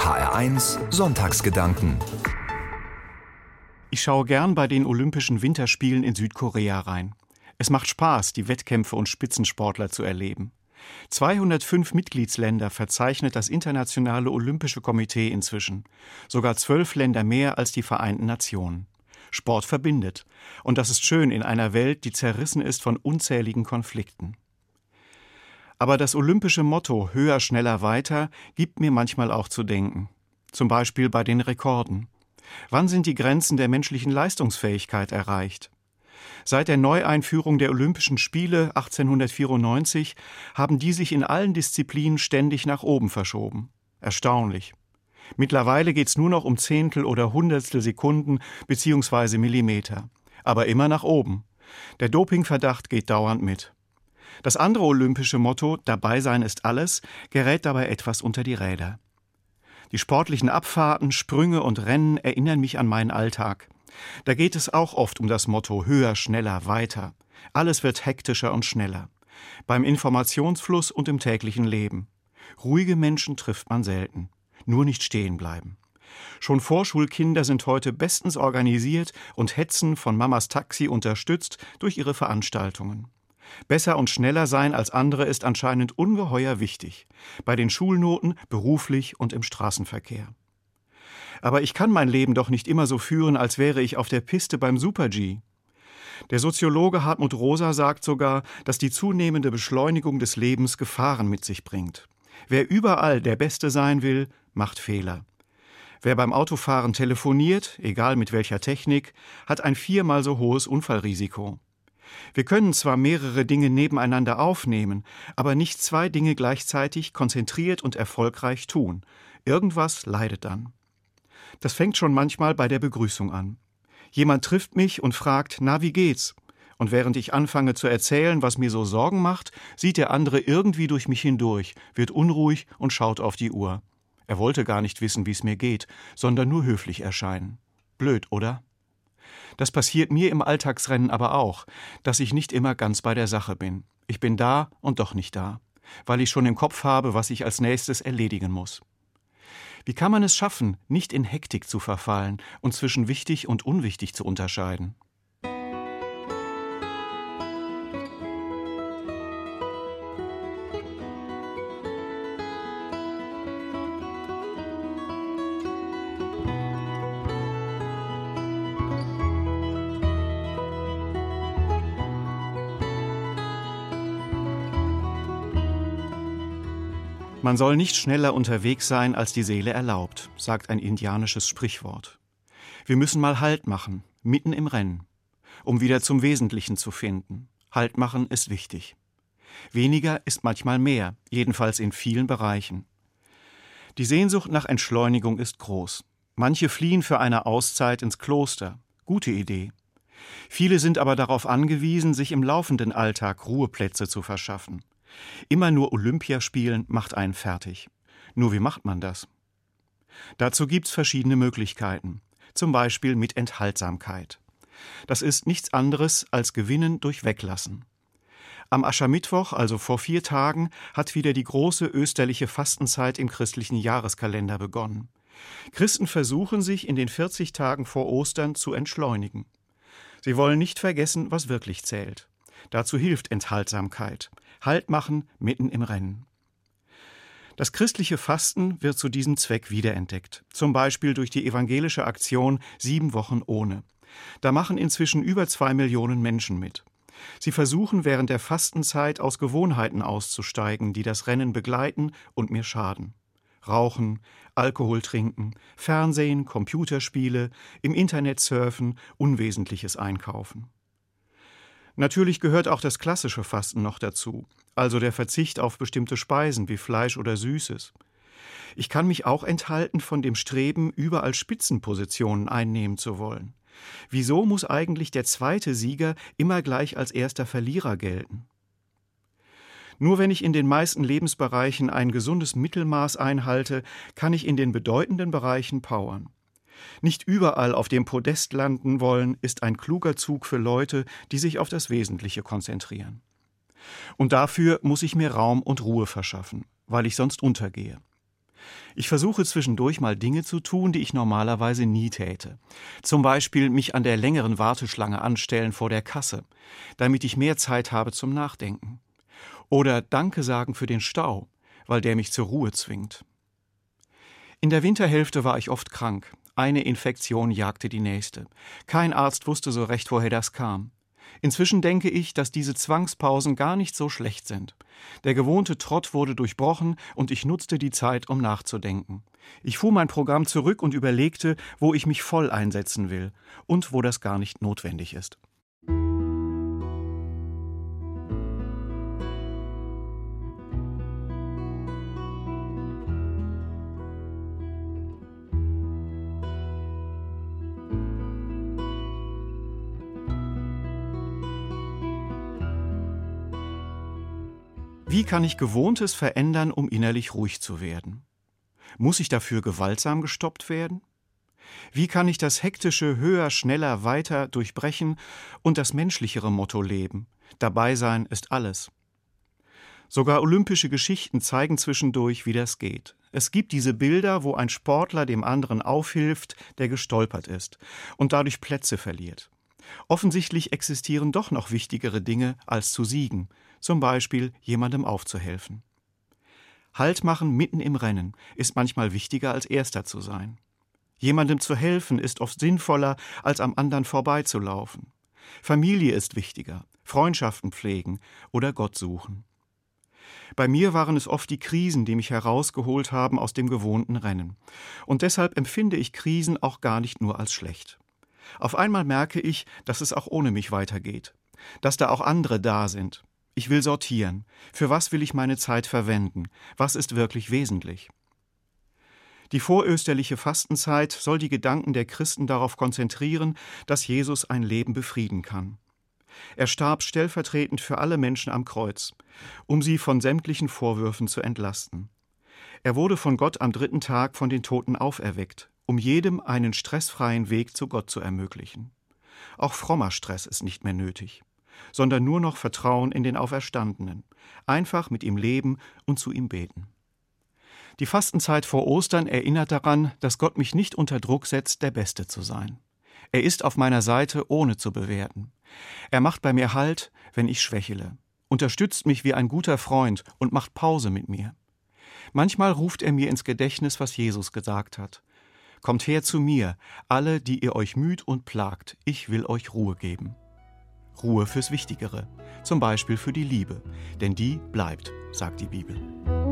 HR1 Sonntagsgedanken. Ich schaue gern bei den Olympischen Winterspielen in Südkorea rein. Es macht Spaß, die Wettkämpfe und Spitzensportler zu erleben. 205 Mitgliedsländer verzeichnet das Internationale Olympische Komitee inzwischen. Sogar 12 Länder mehr als die Vereinten Nationen. Sport verbindet. Und das ist schön in einer Welt, die zerrissen ist von unzähligen Konflikten. Aber das olympische Motto »Höher, schneller, weiter« gibt mir manchmal auch zu denken. Zum Beispiel bei den Rekorden. Wann sind die Grenzen der menschlichen Leistungsfähigkeit erreicht? Seit der Neueinführung der Olympischen Spiele 1894 haben die sich in allen Disziplinen ständig nach oben verschoben. Erstaunlich. Mittlerweile geht's nur noch um Zehntel oder Hundertstel Sekunden bzw. Millimeter. Aber immer nach oben. Der Dopingverdacht geht dauernd mit. Das andere olympische Motto »Dabei sein ist alles« gerät dabei etwas unter die Räder. Die sportlichen Abfahrten, Sprünge und Rennen erinnern mich an meinen Alltag. Da geht es auch oft um das Motto »Höher, schneller, weiter«. Alles wird hektischer und schneller. Beim Informationsfluss und im täglichen Leben. Ruhige Menschen trifft man selten. Nur nicht stehen bleiben. Schon Vorschulkinder sind heute bestens organisiert und hetzen von Mamas Taxi unterstützt durch ihre Veranstaltungen. Besser und schneller sein als andere ist anscheinend ungeheuer wichtig. Bei den Schulnoten, beruflich und im Straßenverkehr. Aber ich kann mein Leben doch nicht immer so führen, als wäre ich auf der Piste beim Super-G. Der Soziologe Hartmut Rosa sagt sogar, dass die zunehmende Beschleunigung des Lebens Gefahren mit sich bringt. Wer überall der Beste sein will, macht Fehler. Wer beim Autofahren telefoniert, egal mit welcher Technik, hat ein 4-mal so hohes Unfallrisiko. Wir können zwar mehrere Dinge nebeneinander aufnehmen, aber nicht 2 Dinge gleichzeitig konzentriert und erfolgreich tun. Irgendwas leidet dann. Das fängt schon manchmal bei der Begrüßung an. Jemand trifft mich und fragt, »Na, wie geht's?« Und während ich anfange zu erzählen, was mir so Sorgen macht, sieht der andere irgendwie durch mich hindurch, wird unruhig und schaut auf die Uhr. Er wollte gar nicht wissen, wie es mir geht, sondern nur höflich erscheinen. Blöd, oder? Das passiert mir im Alltagsrennen aber auch, dass ich nicht immer ganz bei der Sache bin. Ich bin da und doch nicht da, weil ich schon im Kopf habe, was ich als nächstes erledigen muss. Wie kann man es schaffen, nicht in Hektik zu verfallen und zwischen wichtig und unwichtig zu unterscheiden? Man soll nicht schneller unterwegs sein, als die Seele erlaubt, sagt ein indianisches Sprichwort. Wir müssen mal Halt machen, mitten im Rennen, um wieder zum Wesentlichen zu finden. Halt machen ist wichtig. Weniger ist manchmal mehr, jedenfalls in vielen Bereichen. Die Sehnsucht nach Entschleunigung ist groß. Manche fliehen für eine Auszeit ins Kloster. Gute Idee. Viele sind aber darauf angewiesen, sich im laufenden Alltag Ruheplätze zu verschaffen. Immer nur Olympia spielen macht einen fertig. Nur wie macht man das? Dazu gibt's verschiedene Möglichkeiten. Zum Beispiel mit Enthaltsamkeit. Das ist nichts anderes als Gewinnen durch Weglassen. Am Aschermittwoch, also vor 4 Tagen, hat wieder die große österliche Fastenzeit im christlichen Jahreskalender begonnen. Christen versuchen sich in den 40 Tagen vor Ostern zu entschleunigen. Sie wollen nicht vergessen, was wirklich zählt. Dazu hilft Enthaltsamkeit. Halt machen mitten im Rennen. Das christliche Fasten wird zu diesem Zweck wiederentdeckt. Zum Beispiel durch die evangelische Aktion 7 Wochen ohne. Da machen inzwischen über 2 Millionen Menschen mit. Sie versuchen während der Fastenzeit aus Gewohnheiten auszusteigen, die das Rennen begleiten und mir schaden. Rauchen, Alkohol trinken, Fernsehen, Computerspiele, im Internet surfen, Unwesentliches einkaufen. Natürlich gehört auch das klassische Fasten noch dazu, also der Verzicht auf bestimmte Speisen wie Fleisch oder Süßes. Ich kann mich auch enthalten von dem Streben, überall Spitzenpositionen einnehmen zu wollen. Wieso muss eigentlich der zweite Sieger immer gleich als erster Verlierer gelten? Nur wenn ich in den meisten Lebensbereichen ein gesundes Mittelmaß einhalte, kann ich in den bedeutenden Bereichen powern. Nicht überall auf dem Podest landen wollen, ist ein kluger Zug für Leute, die sich auf das Wesentliche konzentrieren. Und dafür muss ich mir Raum und Ruhe verschaffen, weil ich sonst untergehe. Ich versuche zwischendurch mal Dinge zu tun, die ich normalerweise nie täte. Zum Beispiel mich an der längeren Warteschlange anstellen vor der Kasse, damit ich mehr Zeit habe zum Nachdenken. Oder Danke sagen für den Stau, weil der mich zur Ruhe zwingt. In der Winterhälfte war ich oft krank. Eine Infektion jagte die nächste. Kein Arzt wusste so recht, woher das kam. Inzwischen denke ich, dass diese Zwangspausen gar nicht so schlecht sind. Der gewohnte Trott wurde durchbrochen und ich nutzte die Zeit, um nachzudenken. Ich fuhr mein Programm zurück und überlegte, wo ich mich voll einsetzen will und wo das gar nicht notwendig ist. Wie kann ich Gewohntes verändern, um innerlich ruhig zu werden? Muss ich dafür gewaltsam gestoppt werden? Wie kann ich das hektische Höher, schneller, weiter durchbrechen und das menschlichere Motto leben? Dabei sein ist alles. Sogar olympische Geschichten zeigen zwischendurch, wie das geht. Es gibt diese Bilder, wo ein Sportler dem anderen aufhilft, der gestolpert ist und dadurch Plätze verliert. Offensichtlich existieren doch noch wichtigere Dinge, als zu siegen, zum Beispiel jemandem aufzuhelfen. Halt machen mitten im Rennen ist manchmal wichtiger, als Erster zu sein. Jemandem zu helfen ist oft sinnvoller, als am anderen vorbeizulaufen. Familie ist wichtiger, Freundschaften pflegen oder Gott suchen. Bei mir waren es oft die Krisen, die mich herausgeholt haben aus dem gewohnten Rennen. Und deshalb empfinde ich Krisen auch gar nicht nur als schlecht. Auf einmal merke ich, dass es auch ohne mich weitergeht, dass da auch andere da sind. Ich will sortieren. Für was will ich meine Zeit verwenden? Was ist wirklich wesentlich? Die vorösterliche Fastenzeit soll die Gedanken der Christen darauf konzentrieren, dass Jesus ein Leben befrieden kann. Er starb stellvertretend für alle Menschen am Kreuz, um sie von sämtlichen Vorwürfen zu entlasten. Er wurde von Gott am 3. Tag von den Toten auferweckt, um jedem einen stressfreien Weg zu Gott zu ermöglichen. Auch frommer Stress ist nicht mehr nötig, sondern nur noch Vertrauen in den Auferstandenen, einfach mit ihm leben und zu ihm beten. Die Fastenzeit vor Ostern erinnert daran, dass Gott mich nicht unter Druck setzt, der Beste zu sein. Er ist auf meiner Seite, ohne zu bewerten. Er macht bei mir Halt, wenn ich schwächele, unterstützt mich wie ein guter Freund und macht Pause mit mir. Manchmal ruft er mir ins Gedächtnis, was Jesus gesagt hat. Kommt her zu mir, alle, die ihr euch müht und plagt, ich will euch Ruhe geben. Ruhe fürs Wichtigere, zum Beispiel für die Liebe, denn die bleibt, sagt die Bibel.